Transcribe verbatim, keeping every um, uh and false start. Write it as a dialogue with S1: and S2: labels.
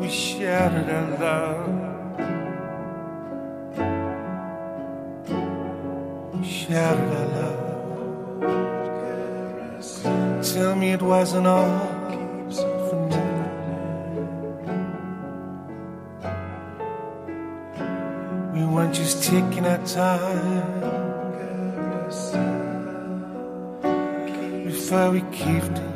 S1: we shared our love. Shared our love. Tell me it wasn't all for nothing. We weren't just taking our time before we caved in.